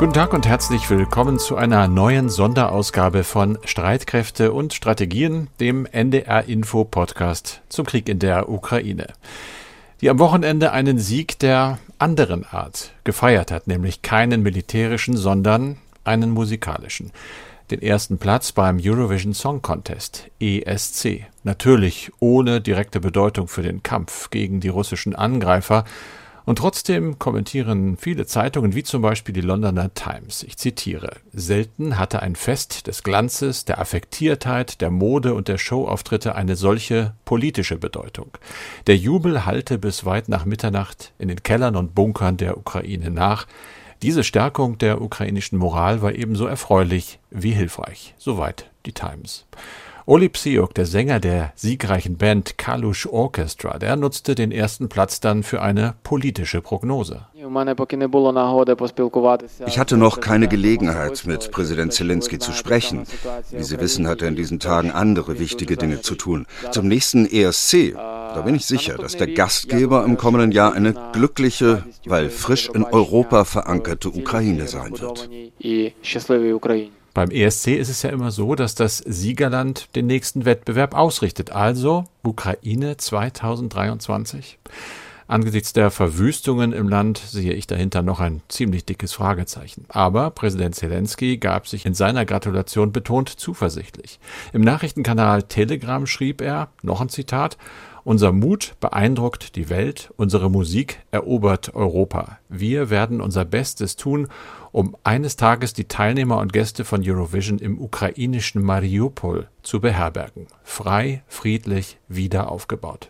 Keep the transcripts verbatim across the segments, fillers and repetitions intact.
Guten Tag und herzlich willkommen zu einer neuen Sonderausgabe von Streitkräfte und Strategien, dem N D R-Info-Podcast zum Krieg in der Ukraine, die am Wochenende einen Sieg der anderen Art gefeiert hat, nämlich keinen militärischen, sondern einen musikalischen. Den ersten Platz beim Eurovision Song Contest, E S C. Natürlich ohne direkte Bedeutung für den Kampf gegen die russischen Angreifer. Und trotzdem kommentieren viele Zeitungen, wie zum Beispiel die Londoner Times. Ich zitiere: Selten hatte ein Fest des Glanzes, der Affektiertheit, der Mode und der Showauftritte eine solche politische Bedeutung. Der Jubel hallte bis weit nach Mitternacht in den Kellern und Bunkern der Ukraine nach. Diese Stärkung der ukrainischen Moral war ebenso erfreulich wie hilfreich. Soweit die Times. Oli Psyok, der Sänger der siegreichen Band Kalush Orchestra, der nutzte den ersten Platz dann für eine politische Prognose. Ich hatte noch keine Gelegenheit, mit Präsident Zelensky zu sprechen. Wie Sie wissen, hat er in diesen Tagen andere wichtige Dinge zu tun. Zum nächsten E S C, da bin ich sicher, dass der Gastgeber im kommenden Jahr eine glückliche, weil frisch in Europa verankerte Ukraine sein wird. Beim E S C ist es ja immer so, dass das Siegerland den nächsten Wettbewerb ausrichtet, also Ukraine zweitausenddreiundzwanzig. Angesichts der Verwüstungen im Land sehe ich dahinter noch ein ziemlich dickes Fragezeichen. Aber Präsident Zelensky gab sich in seiner Gratulation betont zuversichtlich. Im Nachrichtenkanal Telegram schrieb er, noch ein Zitat: Unser Mut beeindruckt die Welt, unsere Musik erobert Europa. Wir werden unser Bestes tun, um eines Tages die Teilnehmer und Gäste von Eurovision im ukrainischen Mariupol zu beherbergen. Frei, friedlich, wieder aufgebaut.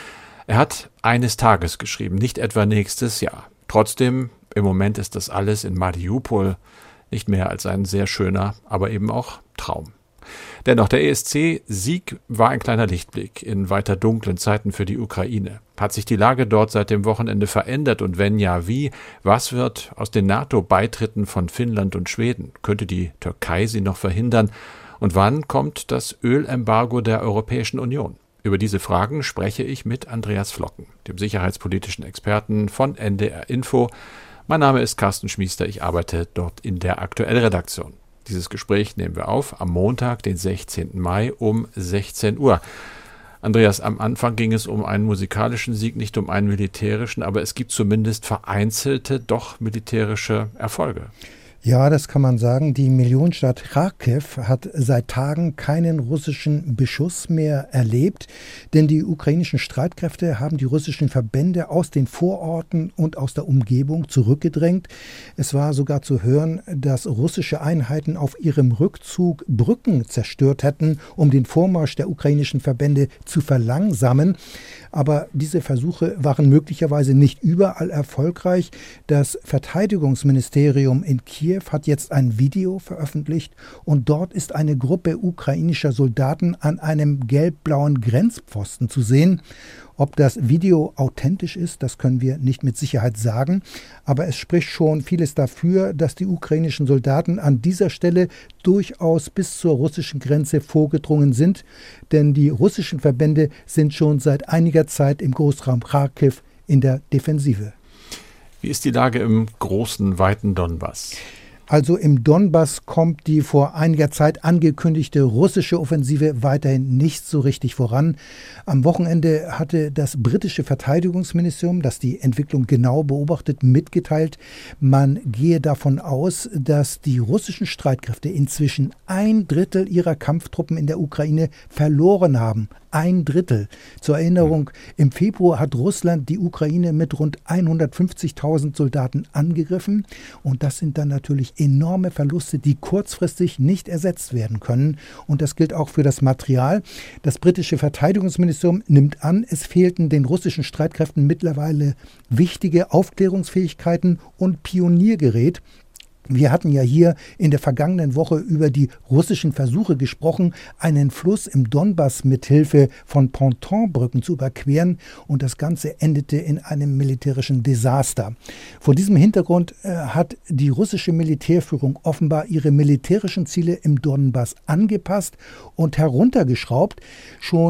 Er hat eines Tages geschrieben, nicht etwa nächstes Jahr. Trotzdem, im Moment ist das alles in Mariupol nicht mehr als ein sehr schöner, aber eben auch Traum. Dennoch, der E S C-Sieg war ein kleiner Lichtblick in weiter dunklen Zeiten für die Ukraine. Hat sich die Lage dort seit dem Wochenende verändert und wenn ja, wie? Was wird aus den NATO-Beitritten von Finnland und Schweden? Könnte die Türkei sie noch verhindern? Und wann kommt das Ölembargo der Europäischen Union? Über diese Fragen spreche ich mit Andreas Flocken, dem sicherheitspolitischen Experten von N D R Info. Mein Name ist Carsten Schmiester, ich arbeite dort in der Aktuellredaktion. Dieses Gespräch nehmen wir auf am Montag, den sechzehnten Mai um sechzehn Uhr. Andreas, am Anfang ging es um einen musikalischen Sieg, nicht um einen militärischen, aber es gibt zumindest vereinzelte, doch militärische Erfolge. Ja, das kann man sagen. Die Millionenstadt Charkiw hat seit Tagen keinen russischen Beschuss mehr erlebt, denn die ukrainischen Streitkräfte haben die russischen Verbände aus den Vororten und aus der Umgebung zurückgedrängt. Es war sogar zu hören, dass russische Einheiten auf ihrem Rückzug Brücken zerstört hätten, um den Vormarsch der ukrainischen Verbände zu verlangsamen. Aber diese Versuche waren möglicherweise nicht überall erfolgreich. Das Verteidigungsministerium in Kiew hat jetzt ein Video veröffentlicht und dort ist eine Gruppe ukrainischer Soldaten an einem gelb-blauen Grenzpfosten zu sehen. Ob das Video authentisch ist, das können wir nicht mit Sicherheit sagen, aber es spricht schon vieles dafür, dass die ukrainischen Soldaten an dieser Stelle durchaus bis zur russischen Grenze vorgedrungen sind, denn die russischen Verbände sind schon seit einiger Zeit im Großraum Charkiw in der Defensive. Wie ist die Lage im großen, weiten Donbass? Also im Donbass kommt die vor einiger Zeit angekündigte russische Offensive weiterhin nicht so richtig voran. Am Wochenende hatte das britische Verteidigungsministerium, das die Entwicklung genau beobachtet, mitgeteilt, man gehe davon aus, dass die russischen Streitkräfte inzwischen ein Drittel ihrer Kampftruppen in der Ukraine verloren haben. Ein Drittel. Zur Erinnerung, im Februar hat Russland die Ukraine mit rund hundertfünfzigtausend Soldaten angegriffen. Und das sind dann natürlich enorme Verluste, die kurzfristig nicht ersetzt werden können. Und das gilt auch für das Material. Das britische Verteidigungsministerium nimmt an, es fehlten den russischen Streitkräften mittlerweile wichtige Aufklärungsfähigkeiten und Pioniergerät. Wir hatten ja hier in der vergangenen Woche über die russischen Versuche gesprochen, einen Fluss im Donbass mithilfe von Pontonbrücken zu überqueren und das Ganze endete in einem militärischen Desaster. Vor diesem Hintergrund äh, hat die russische Militärführung offenbar ihre militärischen Ziele im Donbass angepasst und heruntergeschraubt. Schon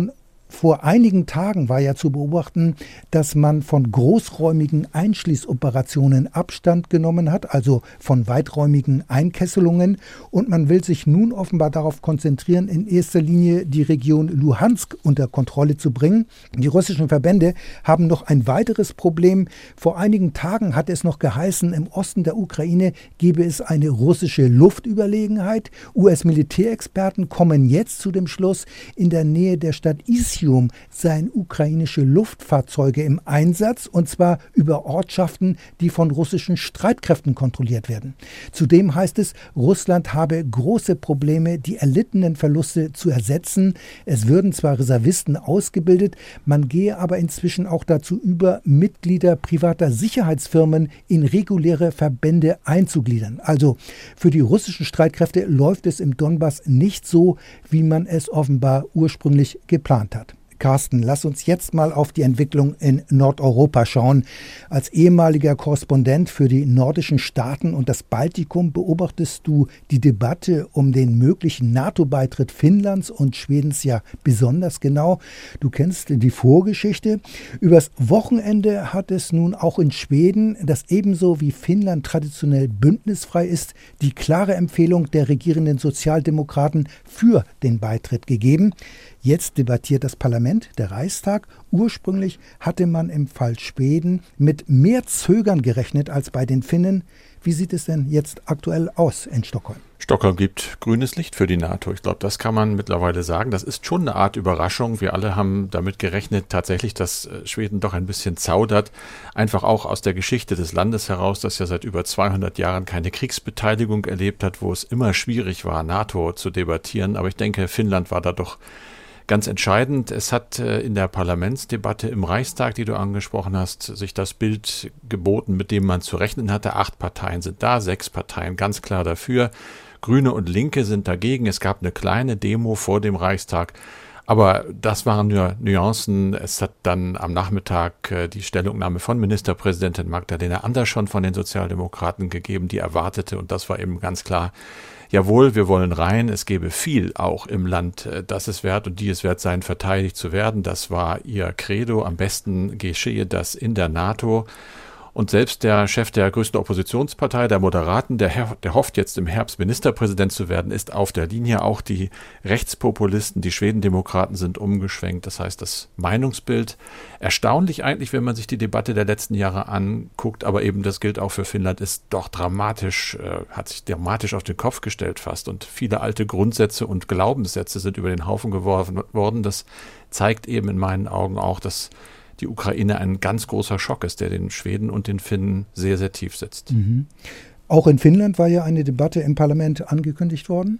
Vor einigen Tagen war ja zu beobachten, dass man von großräumigen Einschließoperationen Abstand genommen hat, also von weiträumigen Einkesselungen. Und man will sich nun offenbar darauf konzentrieren, in erster Linie die Region Luhansk unter Kontrolle zu bringen. Die russischen Verbände haben noch ein weiteres Problem. Vor einigen Tagen hat es noch geheißen, im Osten der Ukraine gebe es eine russische Luftüberlegenheit. U S-Militärexperten kommen jetzt zu dem Schluss, in der Nähe der Stadt Isium seien ukrainische Luftfahrzeuge im Einsatz, und zwar über Ortschaften, die von russischen Streitkräften kontrolliert werden. Zudem heißt es, Russland habe große Probleme, die erlittenen Verluste zu ersetzen. Es würden zwar Reservisten ausgebildet, man gehe aber inzwischen auch dazu über, Mitglieder privater Sicherheitsfirmen in reguläre Verbände einzugliedern. Also für die russischen Streitkräfte läuft es im Donbass nicht so, wie man es offenbar ursprünglich geplant hat. Carsten, lass uns jetzt mal auf die Entwicklung in Nordeuropa schauen. Als ehemaliger Korrespondent für die nordischen Staaten und das Baltikum beobachtest du die Debatte um den möglichen NATO-Beitritt Finnlands und Schwedens ja besonders genau. Du kennst die Vorgeschichte. Übers Wochenende hat es nun auch in Schweden, das ebenso wie Finnland traditionell bündnisfrei ist, die klare Empfehlung der regierenden Sozialdemokraten für den Beitritt gegeben. Jetzt debattiert das Parlament, der Reichstag. Ursprünglich hatte man im Fall Schweden mit mehr Zögern gerechnet als bei den Finnen. Wie sieht es denn jetzt aktuell aus in Stockholm? Stockholm gibt grünes Licht für die NATO. Ich glaube, das kann man mittlerweile sagen. Das ist schon eine Art Überraschung. Wir alle haben damit gerechnet, tatsächlich, dass Schweden doch ein bisschen zaudert. Einfach auch aus der Geschichte des Landes heraus, das ja seit über zweihundert Jahren keine Kriegsbeteiligung erlebt hat, wo es immer schwierig war, NATO zu debattieren. Aber ich denke, Finnland war da doch ganz entscheidend. Es hat in der Parlamentsdebatte im Reichstag, die du angesprochen hast, sich das Bild geboten, mit dem man zu rechnen hatte. Acht Parteien sind da, sechs Parteien ganz klar dafür. Grüne und Linke sind dagegen. Es gab eine kleine Demo vor dem Reichstag. Aber das waren nur Nuancen. Es hat dann am Nachmittag die Stellungnahme von Ministerpräsidentin Magdalena Andersson von den Sozialdemokraten gegeben, die erwartete, und das war eben ganz klar, jawohl, wir wollen rein, es gebe viel auch im Land, das es wert und die es wert sein, verteidigt zu werden. Das war ihr Credo. Am besten geschehe das in der NATO. Und selbst der Chef der größten Oppositionspartei, der Moderaten, der, der hofft jetzt im Herbst Ministerpräsident zu werden, ist auf der Linie. Auch die Rechtspopulisten, die Schwedendemokraten sind umgeschwenkt. Das heißt, das Meinungsbild, erstaunlich eigentlich, wenn man sich die Debatte der letzten Jahre anguckt, aber eben das gilt auch für Finnland, ist doch dramatisch, äh, hat sich dramatisch auf den Kopf gestellt fast. Und viele alte Grundsätze und Glaubenssätze sind über den Haufen geworfen worden. Das zeigt eben in meinen Augen auch, dass die Ukraine ein ganz großer Schock ist, der den Schweden und den Finnen sehr, sehr tief sitzt. Mhm. Auch in Finnland war ja eine Debatte im Parlament angekündigt worden.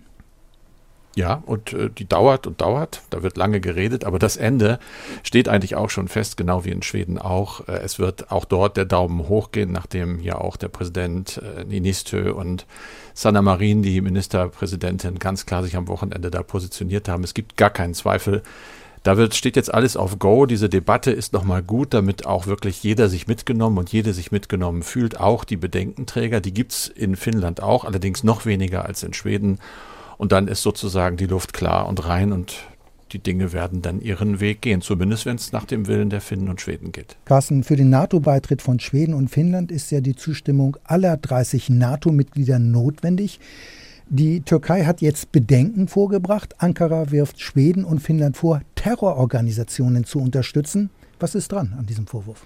Ja, und äh, die dauert und dauert, da wird lange geredet, aber das Ende steht eigentlich auch schon fest, genau wie in Schweden auch. Äh, es wird auch dort der Daumen hochgehen, nachdem ja auch der Präsident äh, Niinistö und Sanna Marin, die Ministerpräsidentin, ganz klar sich am Wochenende da positioniert haben. Es gibt gar keinen Zweifel. Da wird, steht jetzt alles auf Go. Diese Debatte ist nochmal gut, damit auch wirklich jeder sich mitgenommen und jede sich mitgenommen fühlt. Auch die Bedenkenträger, die gibt es in Finnland auch, allerdings noch weniger als in Schweden. Und dann ist sozusagen die Luft klar und rein und die Dinge werden dann ihren Weg gehen, zumindest wenn es nach dem Willen der Finnen und Schweden geht. Carsten, für den NATO-Beitritt von Schweden und Finnland ist ja die Zustimmung aller dreißig NATO-Mitglieder notwendig. Die Türkei hat jetzt Bedenken vorgebracht. Ankara wirft Schweden und Finnland vor, Terrororganisationen zu unterstützen. Was ist dran an diesem Vorwurf?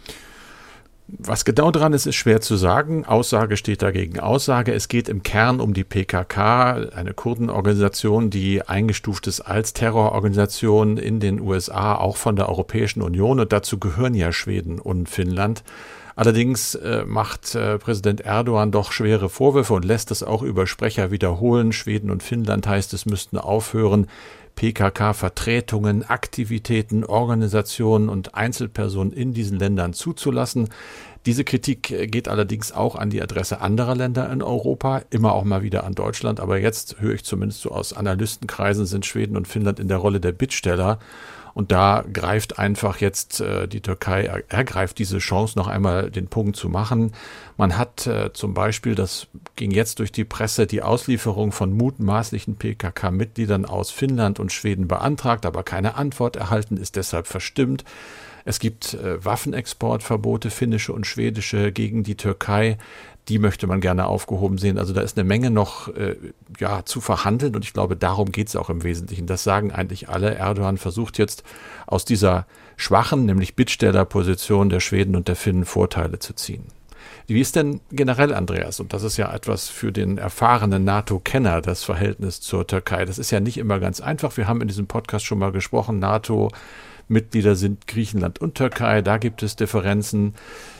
Was genau dran ist, ist schwer zu sagen. Aussage steht dagegen Aussage. Es geht im Kern um die P K K, eine Kurdenorganisation, die eingestuft ist als Terrororganisation in den U S A, auch von der Europäischen Union. Und dazu gehören ja Schweden und Finnland. Allerdings äh, macht äh, Präsident Erdogan doch schwere Vorwürfe und lässt das auch über Sprecher wiederholen. Schweden und Finnland, heißt es, müssten aufhören, P K K-Vertretungen, Aktivitäten, Organisationen und Einzelpersonen in diesen Ländern zuzulassen. Diese Kritik geht allerdings auch an die Adresse anderer Länder in Europa, immer auch mal wieder an Deutschland. Aber jetzt höre ich zumindest so aus Analystenkreisen, sind Schweden und Finnland in der Rolle der Bittsteller. Und da greift einfach jetzt äh, die Türkei, ergreift diese Chance, noch einmal den Punkt zu machen. Man hat äh, zum Beispiel, das ging jetzt durch die Presse, die Auslieferung von mutmaßlichen P K K-Mitgliedern aus Finnland und Schweden beantragt, aber keine Antwort erhalten, ist deshalb verstimmt. Es gibt äh, Waffenexportverbote, finnische und schwedische, gegen die Türkei. Die möchte man gerne aufgehoben sehen. Also da ist eine Menge noch äh, ja, zu verhandeln und ich glaube, darum geht es auch im Wesentlichen. Das sagen eigentlich alle. Erdogan versucht jetzt aus dieser schwachen, nämlich Bittstellerposition der Schweden und der Finnen Vorteile zu ziehen. Wie ist denn generell, Andreas, und das ist ja etwas für den erfahrenen NATO-Kenner, das Verhältnis zur Türkei. Das ist ja nicht immer ganz einfach. Wir haben in diesem Podcast schon mal gesprochen, NATO-Mitglieder sind Griechenland und Türkei, da gibt es Differenzen.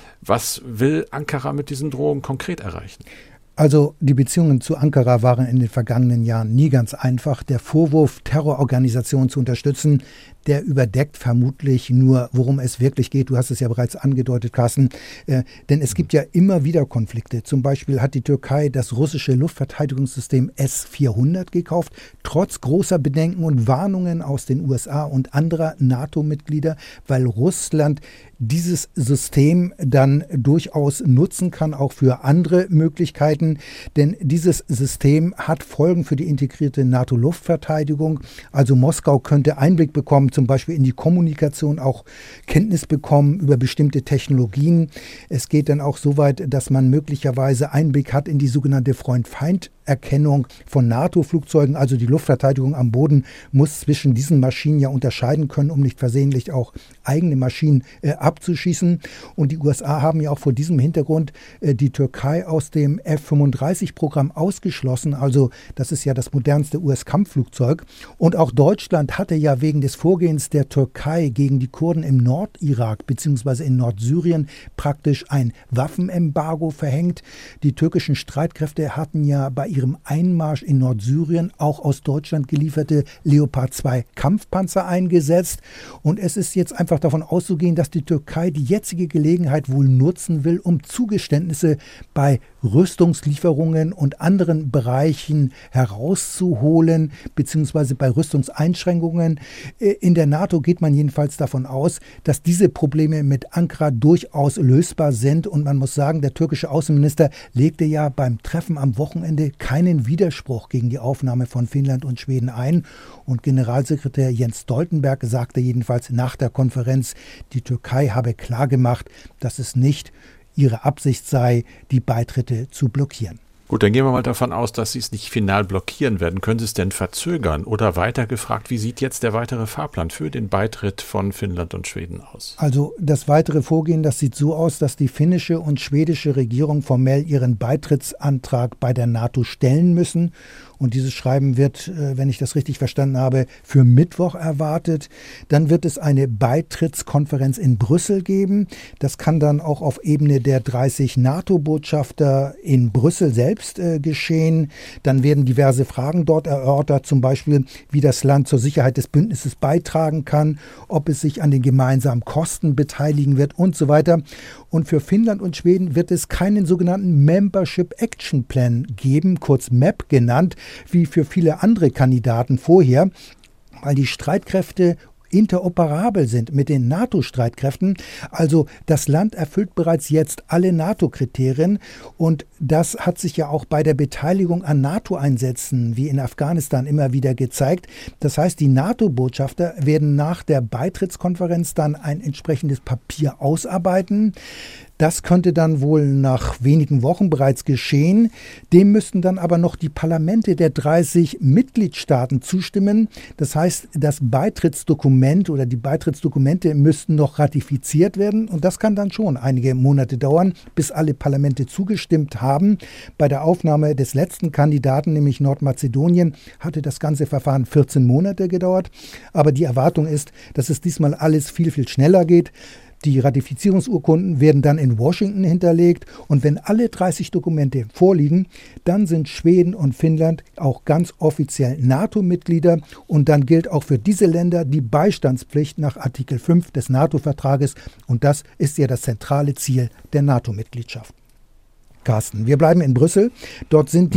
Was will Ankara mit diesen Drohungen konkret erreichen? Also die Beziehungen zu Ankara waren in den vergangenen Jahren nie ganz einfach. Der Vorwurf, Terrororganisationen zu unterstützen, der überdeckt vermutlich nur, worum es wirklich geht. Du hast es ja bereits angedeutet, Carsten. Äh, denn es gibt ja immer wieder Konflikte. Zum Beispiel hat die Türkei das russische Luftverteidigungssystem S vierhundert gekauft, trotz großer Bedenken und Warnungen aus den U S A und anderer NATO-Mitglieder, weil Russland dieses System dann durchaus nutzen kann, auch für andere Möglichkeiten. Denn dieses System hat Folgen für die integrierte NATO-Luftverteidigung. Also Moskau könnte Einblick bekommen, zum Beispiel in die Kommunikation, auch Kenntnis bekommen über bestimmte Technologien. Es geht dann auch so weit, dass man möglicherweise Einblick hat in die sogenannte Freund-Feind-Erkennung von NATO-Flugzeugen. Also die Luftverteidigung am Boden muss zwischen diesen Maschinen ja unterscheiden können, um nicht versehentlich auch eigene Maschinen äh, abzuschießen. Und die U S A haben ja auch vor diesem Hintergrund äh, die Türkei aus dem F fünfunddreißig-Programm ausgeschlossen. Also das ist ja das modernste U S-Kampfflugzeug. Und auch Deutschland hatte ja wegen des Vorgehens der Türkei gegen die Kurden im Nordirak bzw. in Nordsyrien praktisch ein Waffenembargo verhängt. Die türkischen Streitkräfte hatten ja bei ihrem Einmarsch in Nordsyrien auch aus Deutschland gelieferte Leopard zwei Kampfpanzer eingesetzt. Und es ist jetzt einfach davon auszugehen, dass die Türkei die jetzige Gelegenheit wohl nutzen will, um Zugeständnisse bei Rüstungslieferungen und anderen Bereichen herauszuholen, beziehungsweise bei Rüstungseinschränkungen. In der NATO geht man jedenfalls davon aus, dass diese Probleme mit Ankara durchaus lösbar sind. Und man muss sagen, der türkische Außenminister legte ja beim Treffen am Wochenende keinen Widerspruch gegen die Aufnahme von Finnland und Schweden ein. Und Generalsekretär Jens Stoltenberg sagte jedenfalls nach der Konferenz, die Türkei habe klargemacht, dass es nicht ihre Absicht sei, die Beitritte zu blockieren. Gut, dann gehen wir mal davon aus, dass Sie es nicht final blockieren werden. Können Sie es denn verzögern? Oder weiter gefragt, wie sieht jetzt der weitere Fahrplan für den Beitritt von Finnland und Schweden aus? Also das weitere Vorgehen, das sieht so aus, dass die finnische und schwedische Regierung formell ihren Beitrittsantrag bei der NATO stellen müssen. Und dieses Schreiben wird, wenn ich das richtig verstanden habe, für Mittwoch erwartet. Dann wird es eine Beitrittskonferenz in Brüssel geben. Das kann dann auch auf Ebene der dreißig NATO-Botschafter in Brüssel selbst äh, geschehen. Dann werden diverse Fragen dort erörtert, zum Beispiel, wie das Land zur Sicherheit des Bündnisses beitragen kann, ob es sich an den gemeinsamen Kosten beteiligen wird und so weiter. Und für Finnland und Schweden wird es keinen sogenannten Membership Action Plan geben, kurz M A P genannt, wie für viele andere Kandidaten vorher, weil die Streitkräfte interoperabel sind mit den NATO-Streitkräften. Also das Land erfüllt bereits jetzt alle NATO-Kriterien und das hat sich ja auch bei der Beteiligung an NATO-Einsätzen wie in Afghanistan immer wieder gezeigt. Das heißt, die NATO-Botschafter werden nach der Beitrittskonferenz dann ein entsprechendes Papier ausarbeiten. Das könnte dann wohl nach wenigen Wochen bereits geschehen. Dem müssten dann aber noch die Parlamente der dreißig Mitgliedstaaten zustimmen. Das heißt, das Beitrittsdokument oder die Beitrittsdokumente müssten noch ratifiziert werden. Und das kann dann schon einige Monate dauern, bis alle Parlamente zugestimmt haben. Bei der Aufnahme des letzten Kandidaten, nämlich Nordmazedonien, hatte das ganze Verfahren vierzehn Monate gedauert. Aber die Erwartung ist, dass es diesmal alles viel, viel schneller geht. Die Ratifizierungsurkunden werden dann in Washington hinterlegt und wenn alle dreißig Dokumente vorliegen, dann sind Schweden und Finnland auch ganz offiziell NATO-Mitglieder und dann gilt auch für diese Länder die Beistandspflicht nach Artikel fünf des NATO-Vertrages und das ist ja das zentrale Ziel der NATO-Mitgliedschaft. Carsten, wir bleiben in Brüssel. Dort sind die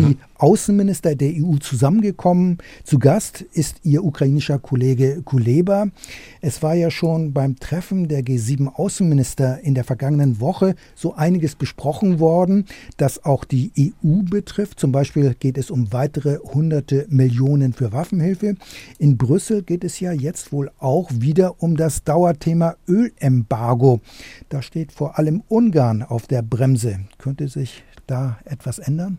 Außenminister der E U zusammengekommen. Zu Gast ist ihr ukrainischer Kollege Kuleba. Es war ja schon beim Treffen der G sieben Außenminister in der vergangenen Woche so einiges besprochen worden, das auch die E U betrifft. Zum Beispiel geht es um weitere hunderte Millionen für Waffenhilfe. In Brüssel geht es ja jetzt wohl auch wieder um das Dauerthema Ölembargo. Da steht vor allem Ungarn auf der Bremse. Könnte sich da etwas ändern?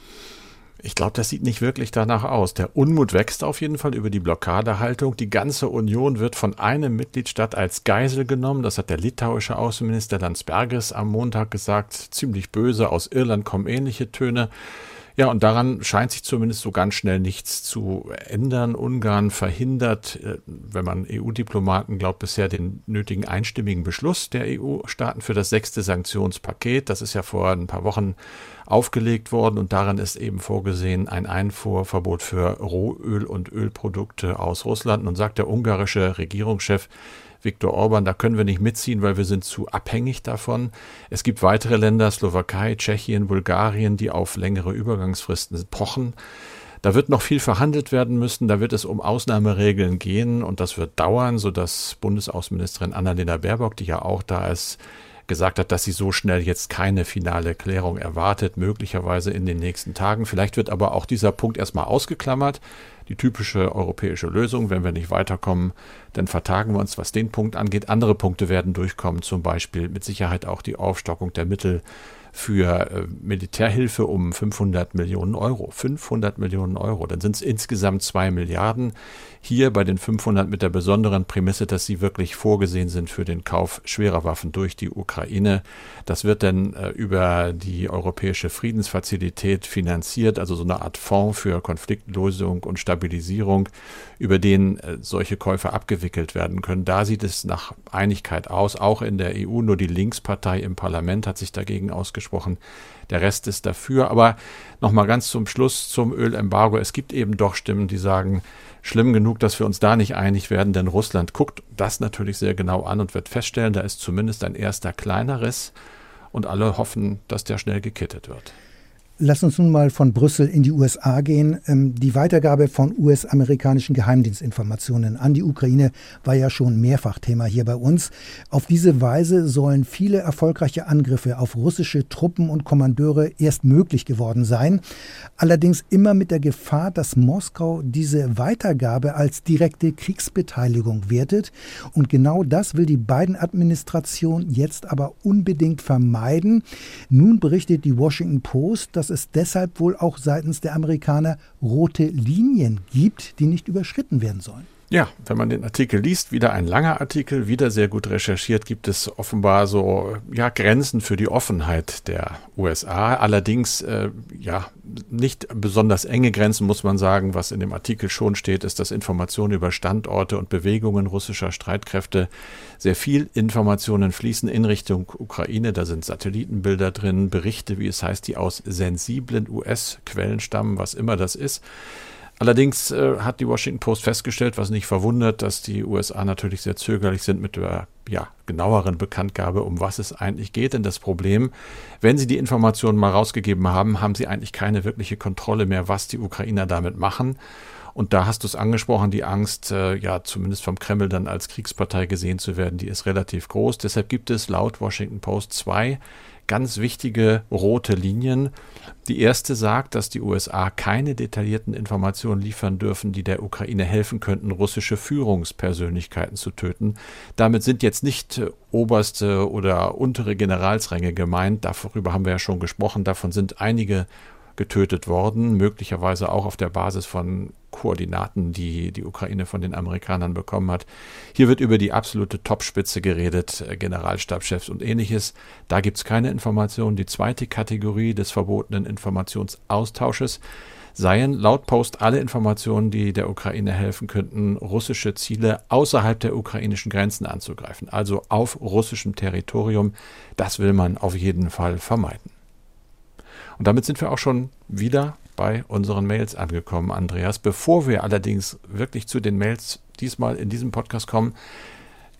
Ich glaube, das sieht nicht wirklich danach aus. Der Unmut wächst auf jeden Fall über die Blockadehaltung. Die ganze Union wird von einem Mitgliedstaat als Geisel genommen. Das hat der litauische Außenminister Landsbergis am Montag gesagt. Ziemlich böse. Aus Irland kommen ähnliche Töne. Ja, und daran scheint sich zumindest so ganz schnell nichts zu ändern. Ungarn verhindert, wenn man E U-Diplomaten glaubt, bisher den nötigen einstimmigen Beschluss der E U-Staaten für das sechste Sanktionspaket. Das ist ja vor ein paar Wochen aufgelegt worden und darin ist eben vorgesehen ein Einfuhrverbot für Rohöl und Ölprodukte aus Russland. Nun sagt der ungarische Regierungschef Viktor Orban, da können wir nicht mitziehen, weil wir sind zu abhängig davon. Es gibt weitere Länder, Slowakei, Tschechien, Bulgarien, die auf längere Übergangsfristen pochen. Da wird noch viel verhandelt werden müssen, da wird es um Ausnahmeregeln gehen und das wird dauern, sodass Bundesaußenministerin Annalena Baerbock, die ja auch da ist, gesagt hat, dass sie so schnell jetzt keine finale Klärung erwartet, möglicherweise in den nächsten Tagen. Vielleicht wird aber auch dieser Punkt erstmal ausgeklammert. Die typische europäische Lösung, wenn wir nicht weiterkommen, dann vertagen wir uns, was den Punkt angeht. Andere Punkte werden durchkommen, zum Beispiel mit Sicherheit auch die Aufstockung der Mittel für äh, Militärhilfe um fünfhundert Millionen Euro. fünfhundert Millionen Euro, dann sind es insgesamt zwei Milliarden. Hier bei den fünfhundert mit der besonderen Prämisse, dass sie wirklich vorgesehen sind für den Kauf schwerer Waffen durch die Ukraine. Das wird dann äh, über die Europäische Friedensfazilität finanziert, also so eine Art Fonds für Konfliktlösung und Stabilisierung, über den äh, solche Käufe abgewickelt werden können. Da sieht es nach Einigkeit aus, auch in der E U. Nur die Linkspartei im Parlament hat sich dagegen ausgesprochen. Der Rest ist dafür. Aber nochmal ganz zum Schluss zum Ölembargo. Es gibt eben doch Stimmen, die sagen, schlimm genug, dass wir uns da nicht einig werden, denn Russland guckt das natürlich sehr genau an und wird feststellen, da ist zumindest ein erster kleiner Riss und alle hoffen, dass der schnell gekittet wird. Lass uns nun mal von Brüssel in die U S A gehen. Die Weitergabe von U S-amerikanischen Geheimdienstinformationen an die Ukraine war ja schon mehrfach Thema hier bei uns. Auf diese Weise sollen viele erfolgreiche Angriffe auf russische Truppen und Kommandeure erst möglich geworden sein. Allerdings immer mit der Gefahr, dass Moskau diese Weitergabe als direkte Kriegsbeteiligung wertet. Und genau das will die Biden-Administration jetzt aber unbedingt vermeiden. Nun berichtet die Washington Post, dass es deshalb wohl auch seitens der Amerikaner rote Linien gibt, die nicht überschritten werden sollen. Ja, wenn man den Artikel liest, wieder ein langer Artikel, wieder sehr gut recherchiert, gibt es offenbar so ja Grenzen für die Offenheit der U S A. Allerdings äh, ja nicht besonders enge Grenzen, muss man sagen. Was in dem Artikel schon steht, ist, dass Informationen über Standorte und Bewegungen russischer Streitkräfte, sehr viel Informationen fließen in Richtung Ukraine. Da sind Satellitenbilder drin, Berichte, wie es heißt, die aus sensiblen U S-Quellen stammen, was immer das ist. Allerdings äh, hat die Washington Post festgestellt, was nicht verwundert, dass die U S A natürlich sehr zögerlich sind mit der ja, genaueren Bekanntgabe, um was es eigentlich geht. Denn das Problem, wenn sie die Informationen mal rausgegeben haben, haben sie eigentlich keine wirkliche Kontrolle mehr, was die Ukrainer damit machen. Und da hast du es angesprochen, die Angst, äh, ja zumindest vom Kreml dann als Kriegspartei gesehen zu werden, die ist relativ groß. Deshalb gibt es laut Washington Post zwei ganz wichtige rote Linien. Die erste sagt, dass die U S A keine detaillierten Informationen liefern dürfen, die der Ukraine helfen könnten, russische Führungspersönlichkeiten zu töten. Damit sind jetzt nicht oberste oder untere Generalsränge gemeint. Darüber haben wir ja schon gesprochen. Davon sind einige getötet worden, möglicherweise auch auf der Basis von Koordinaten, die die Ukraine von den Amerikanern bekommen hat. Hier wird über die absolute Topspitze geredet, Generalstabschefs und ähnliches. Da gibt es keine Informationen. Die zweite Kategorie des verbotenen Informationsaustausches seien laut Post alle Informationen, die der Ukraine helfen könnten, russische Ziele außerhalb der ukrainischen Grenzen anzugreifen, also auf russischem Territorium. Das will man auf jeden Fall vermeiden. Und damit sind wir auch schon wieder bei unseren Mails angekommen, Andreas. Bevor wir allerdings wirklich zu den Mails diesmal in diesem Podcast kommen,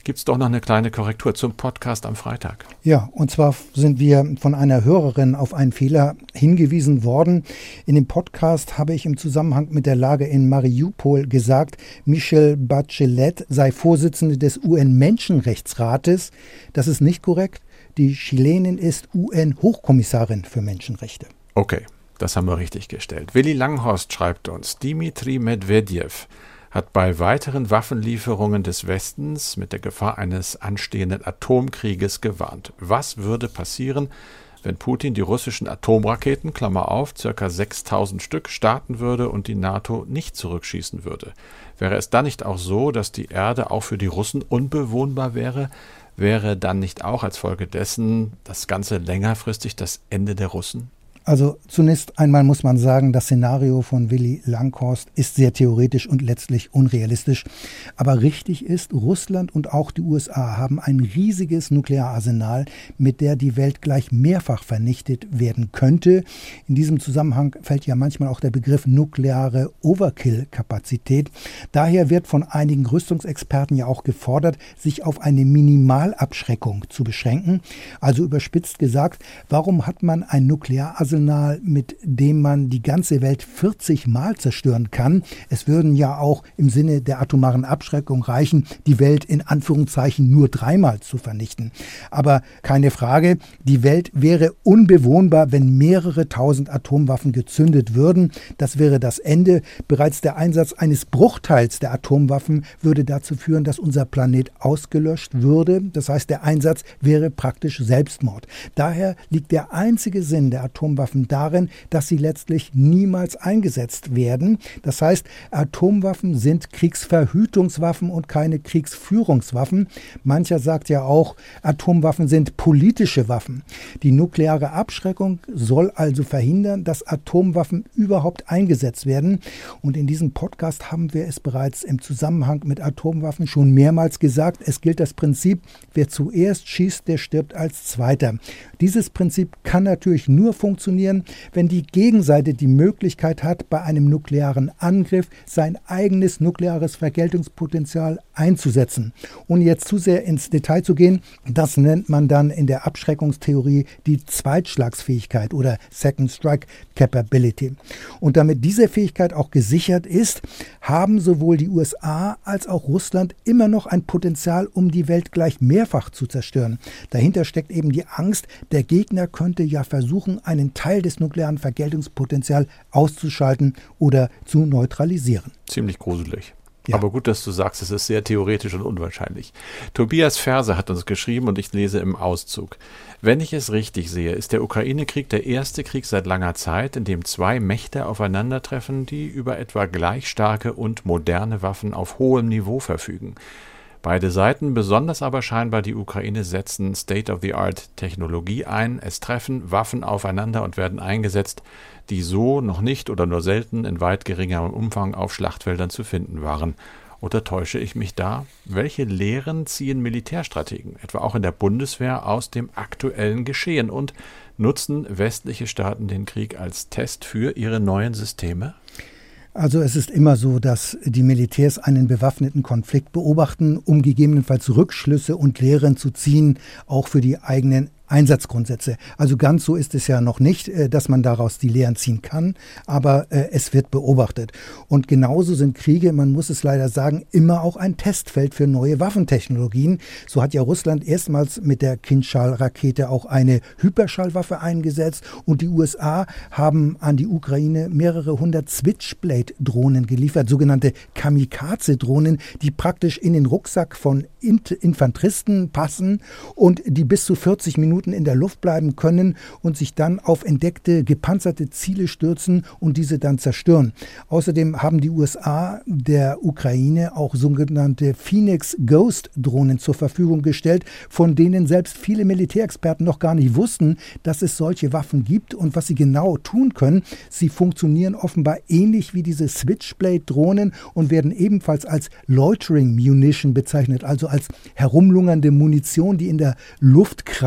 gibt es doch noch eine kleine Korrektur zum Podcast am Freitag. Ja, und zwar sind wir von einer Hörerin auf einen Fehler hingewiesen worden. In dem Podcast habe ich im Zusammenhang mit der Lage in Mariupol gesagt, Michelle Bachelet sei Vorsitzende des U N-Menschenrechtsrates. Das ist nicht korrekt. Die Chilenin ist U N-Hochkommissarin für Menschenrechte. Okay, das haben wir richtig gestellt. Willi Langhorst schreibt uns, Dmitri Medvedev hat bei weiteren Waffenlieferungen des Westens mit der Gefahr eines anstehenden Atomkrieges gewarnt. Was würde passieren, wenn Putin die russischen Atomraketen, Klammer auf, ca. sechstausend Stück, starten würde und die NATO nicht zurückschießen würde? Wäre es dann nicht auch so, dass die Erde auch für die Russen unbewohnbar wäre? Wäre dann nicht auch als Folge dessen das Ganze längerfristig das Ende der Russen? Also zunächst einmal muss man sagen, das Szenario von Willi Langhorst ist sehr theoretisch und letztlich unrealistisch. Aber richtig ist, Russland und auch die U S A haben ein riesiges Nukleararsenal, mit der die Welt gleich mehrfach vernichtet werden könnte. In diesem Zusammenhang fällt ja manchmal auch der Begriff nukleare Overkill-Kapazität. Daher wird von einigen Rüstungsexperten ja auch gefordert, sich auf eine Minimalabschreckung zu beschränken. Also überspitzt gesagt, warum hat man ein Nukleararsenal, mit dem man die ganze Welt vierzig Mal zerstören kann? Es würden ja auch im Sinne der atomaren Abschreckung reichen, die Welt in Anführungszeichen nur dreimal zu vernichten. Aber keine Frage, die Welt wäre unbewohnbar, wenn mehrere tausend Atomwaffen gezündet würden. Das wäre das Ende. Bereits der Einsatz eines Bruchteils der Atomwaffen würde dazu führen, dass unser Planet ausgelöscht würde. Das heißt, der Einsatz wäre praktisch Selbstmord. Daher liegt der einzige Sinn der Atomwaffen darin, dass sie letztlich niemals eingesetzt werden. Das heißt, Atomwaffen sind Kriegsverhütungswaffen und keine Kriegsführungswaffen. Mancher sagt ja auch, Atomwaffen sind politische Waffen. Die nukleare Abschreckung soll also verhindern, dass Atomwaffen überhaupt eingesetzt werden. Und in diesem Podcast haben wir es bereits im Zusammenhang mit Atomwaffen schon mehrmals gesagt. Es gilt das Prinzip, wer zuerst schießt, der stirbt als Zweiter. Dieses Prinzip kann natürlich nur funktionieren, wenn die Gegenseite die Möglichkeit hat, bei einem nuklearen Angriff sein eigenes nukleares Vergeltungspotenzial einzusetzen. Ohne jetzt zu sehr ins Detail zu gehen, das nennt man dann in der Abschreckungstheorie die Zweitschlagsfähigkeit oder Second Strike Capability. Und damit diese Fähigkeit auch gesichert ist, haben sowohl die U S A als auch Russland immer noch ein Potenzial, um die Welt gleich mehrfach zu zerstören. Dahinter steckt eben die Angst, der Gegner könnte ja versuchen, einen Teil des nuklearen Vergeltungspotenzials auszuschalten oder zu neutralisieren. Ziemlich gruselig. Ja. Aber gut, dass du sagst, es ist sehr theoretisch und unwahrscheinlich. Tobias Ferse hat uns geschrieben und ich lese im Auszug. Wenn ich es richtig sehe, ist der Ukraine-Krieg der erste Krieg seit langer Zeit, in dem zwei Mächte aufeinandertreffen, die über etwa gleich starke und moderne Waffen auf hohem Niveau verfügen. Beide Seiten, besonders aber scheinbar die Ukraine, setzen State-of-the-Art-Technologie ein. Es treffen Waffen aufeinander und werden eingesetzt, die so noch nicht oder nur selten in weit geringerem Umfang auf Schlachtfeldern zu finden waren. Oder täusche ich mich da? Welche Lehren ziehen Militärstrategen, etwa auch in der Bundeswehr, aus dem aktuellen Geschehen? Und nutzen westliche Staaten den Krieg als Test für ihre neuen Systeme? Also es ist immer so, dass die Militärs einen bewaffneten Konflikt beobachten, um gegebenenfalls Rückschlüsse und Lehren zu ziehen, auch für die eigenen Einsatzgrundsätze. Also ganz so ist es ja noch nicht, dass man daraus die Lehren ziehen kann, aber es wird beobachtet. Und genauso sind Kriege, man muss es leider sagen, immer auch ein Testfeld für neue Waffentechnologien. So hat ja Russland erstmals mit der Kinschal-Rakete auch eine Hyperschallwaffe eingesetzt und die U S A haben an die Ukraine mehrere hundert Switchblade-Drohnen geliefert, sogenannte Kamikaze-Drohnen, die praktisch in den Rucksack von Infanteristen passen und die bis zu vierzig Minuten in der Luft bleiben können und sich dann auf entdeckte, gepanzerte Ziele stürzen und diese dann zerstören. Außerdem haben die U S A der Ukraine auch sogenannte Phoenix Ghost-Drohnen zur Verfügung gestellt, von denen selbst viele Militärexperten noch gar nicht wussten, dass es solche Waffen gibt und was sie genau tun können. Sie funktionieren offenbar ähnlich wie diese Switchblade-Drohnen und werden ebenfalls als Loitering Munition bezeichnet, also als herumlungernde Munition, die in der Luft kreist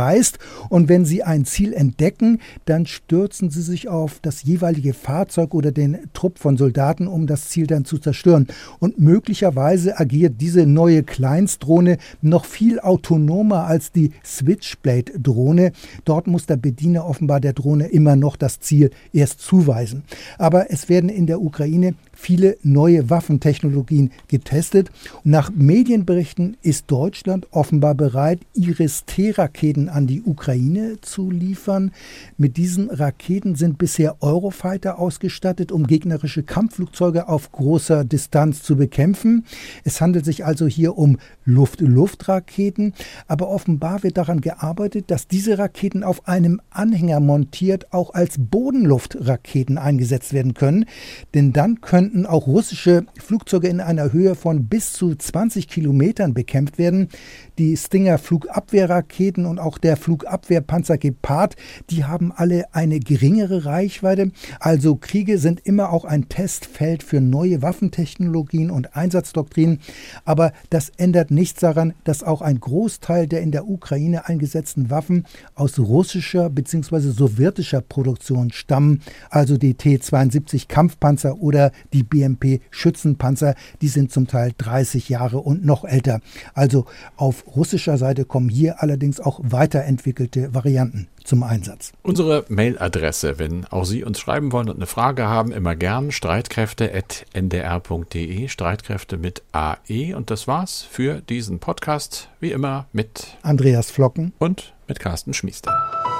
Und wenn sie ein Ziel entdecken, dann stürzen sie sich auf das jeweilige Fahrzeug oder den Trupp von Soldaten, um das Ziel dann zu zerstören. Und möglicherweise agiert diese neue Kleinstdrohne noch viel autonomer als die Switchblade-Drohne. Dort muss der Bediener offenbar der Drohne immer noch das Ziel erst zuweisen. Aber es werden in der Ukraine viele neue Waffentechnologien getestet. Nach Medienberichten ist Deutschland offenbar bereit, Iris-T-Raketen an die Ukraine zu liefern. Mit diesen Raketen sind bisher Eurofighter ausgestattet, um gegnerische Kampfflugzeuge auf großer Distanz zu bekämpfen. Es handelt sich also hier um Luft-Luft-Raketen, aber offenbar wird daran gearbeitet, dass diese Raketen auf einem Anhänger montiert auch als Bodenluftraketen eingesetzt werden können, denn dann könnten auch russische Flugzeuge in einer Höhe von bis zu zwanzig Kilometern bekämpft werden. Die Stinger-Flugabwehrraketen und auch der Flugabwehrpanzer Gepard, die haben alle eine geringere Reichweite. Also Kriege sind immer auch ein Testfeld für neue Waffentechnologien und Einsatzdoktrinen. Aber das ändert nichts daran, dass auch ein Großteil der in der Ukraine eingesetzten Waffen aus russischer bzw. sowjetischer Produktion stammen. Also die T zweiundsiebzig Kampfpanzer oder die B M P-Schützenpanzer, die sind zum Teil dreißig Jahre und noch älter. Also auf russischer Seite kommen hier allerdings auch weiterentwickelte Varianten zum Einsatz. Unsere Mailadresse, wenn auch Sie uns schreiben wollen und eine Frage haben, immer gern streitkräfte at n d r punkt d e, Streitkräfte mit A E. Und das war's für diesen Podcast, wie immer mit Andreas Flocken und mit Carsten Schmiester.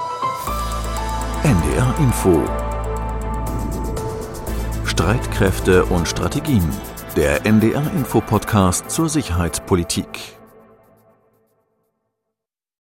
N D R Info. Streitkräfte und Strategien. Der N D R Info Podcast zur Sicherheitspolitik.